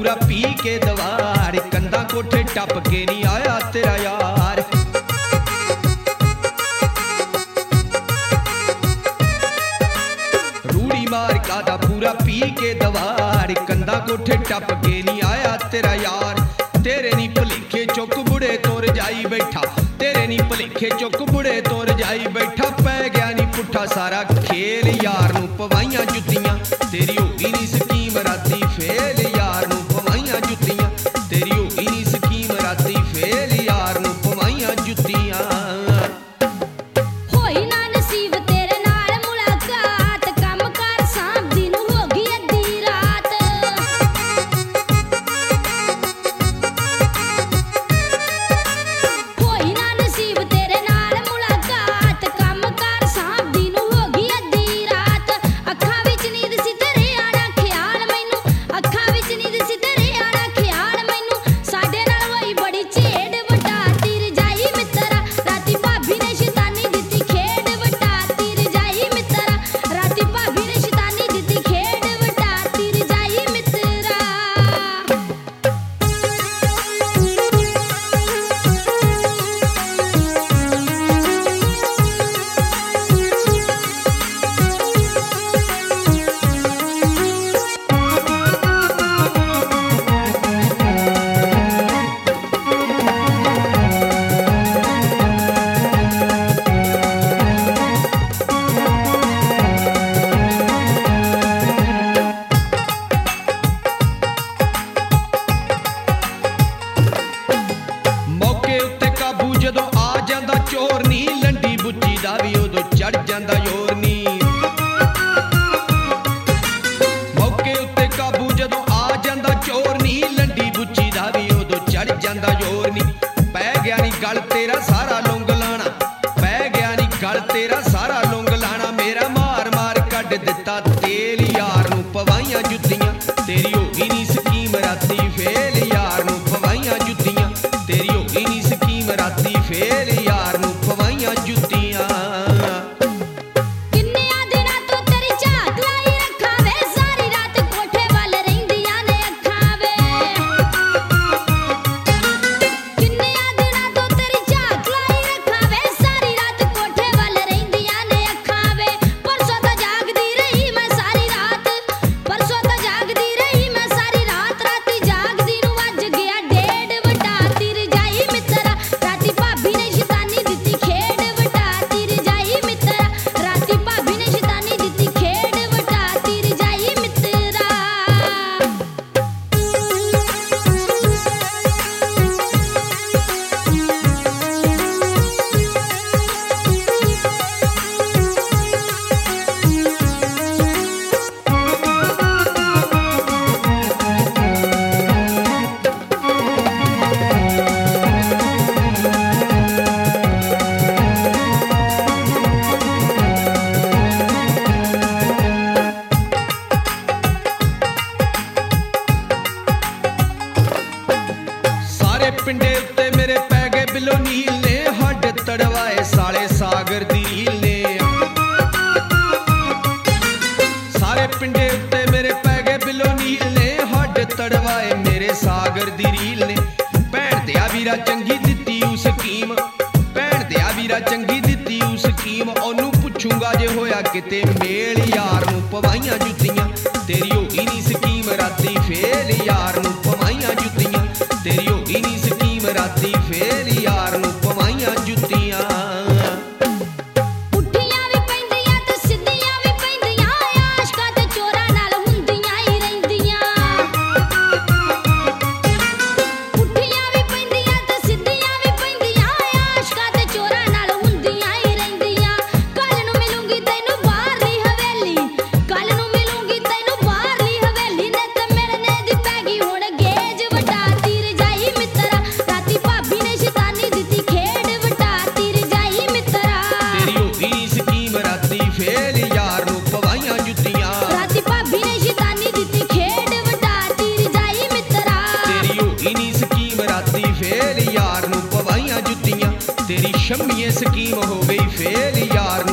पूरा पी के दवार, कंधा कोठे टप के नहीं आया तेरा यार। रूड़ी मार का पूरा पी के दवार, कंधा कोठे टप के नहीं आया तेरा यार। तेरे नी भलेखे चुक बुढ़े तोर जाई बैठा, तेरे नी भलेखे चुक बुढ़े तोर जाई बैठा। पै गया नी पुट्ठा सारा खेल, यार नू पवाइयां जुत्तियां तेरी होगी नी स्कीम राती फेल। यार नू पवाइयां जुत्तियां तेरी होगी नी स्कीम राती फेल। यार नू पवाइयां जुत्तियां। चढ़ जांदा जोर नी मौके उत्ते काबू जदों आ जांदा चोर नी, लंडी बुच्ची दा भी उदों चढ़ जांदा जोर नी। पै गया नी गल तेरा सारा लुंग लाना, पै गया नी गल तेरा सारा लुंग लाना। मेरा मार मार कड्ड दित्ता तेल, यार नू पवाइयां जुत्तियां तेरी होगी नी स्कीम राती फेल। यार नू पवाइयां जुत्तियां तेरी होगी नी स्कीम राती फेल। यार नू पवाइयां जुत्तियां। पिंडे उत्ते मेरे पै गए बिलो नील ने, हड तड़वाए साले सागर दी रील ने। सारे पिंडे उत्ते मेरे पै गए बिलो नील ने, हड तड़वाए मेरे सागर दी रील ने। भैन दिया वीरा चंगी दित्ती उस स्कीम, भैन दिया वीरा चंगी दित्ती उस स्कीम। ओनू पुछूंगा जे होया किते मेल, यार नू पवाइयां जुत्तियां तेरी होगी नी स्कीम राती फेल। यार नू पवाइयां जुत्तियां तेरी होगी नी स्कीम राती फेल। यार नू पवाइयां जुत्तियां। तेरी शम्मीए स्कीम हो गई फेल। यार